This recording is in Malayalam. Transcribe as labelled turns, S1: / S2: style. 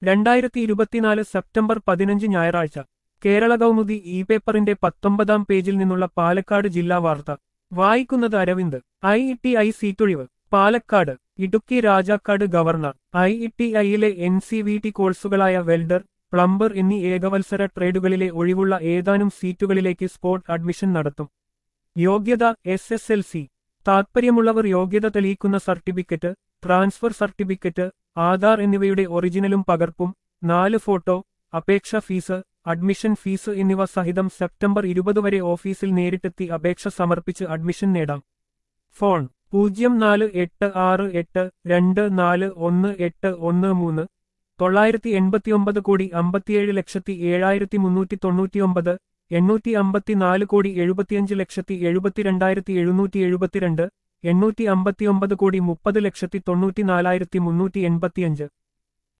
S1: 2024 സെപ്റ്റംബർ 15 ഞായറാഴ്ച കേരള കൗമുദി ഇ പേപ്പറിന്റെ 19-ാം പേജിൽ നിന്നുള്ള പാലക്കാട് ജില്ലാ വാർത്ത വായിക്കുന്നത് അരവിന്ദ്. IITI സീറ്റൊഴിവ് പാലക്കാട്. ഇടുക്കി രാജാക്കാട് ഗവർണർ IITIയിലെ NCVT കോഴ്സുകളായ വെൽഡർ, പ്ലംബർ എന്നീ ഏകവത്സര ട്രേഡുകളിലെ ഒഴിവുള്ള ഏതാനും സീറ്റുകളിലേക്ക് സ്പോട്ട് അഡ്മിഷൻ നടത്തും. യോഗ്യത SSLC. താൽപ്പര്യമുള്ളവർ യോഗ്യത തെളിയിക്കുന്ന സർട്ടിഫിക്കറ്റ്, ട്രാൻസ്ഫർ സർട്ടിഫിക്കറ്റ്, ആധാർ എന്നിവയുടെ ഒറിജിനലും പകർപ്പും, 4 ഫോട്ടോ, അപേക്ഷ ഫീസ്, അഡ്മിഷൻ ഫീസ് എന്നിവ സഹിതം സെപ്റ്റംബർ 20 വരെ ഓഫീസിൽ നേരിട്ടെത്തി അപേക്ഷ സമർപ്പിച്ച് അഡ്മിഷൻ നേടാം. ഫോൺ 0482424113 989,57,7399 854,75,72,722 859,30,90,385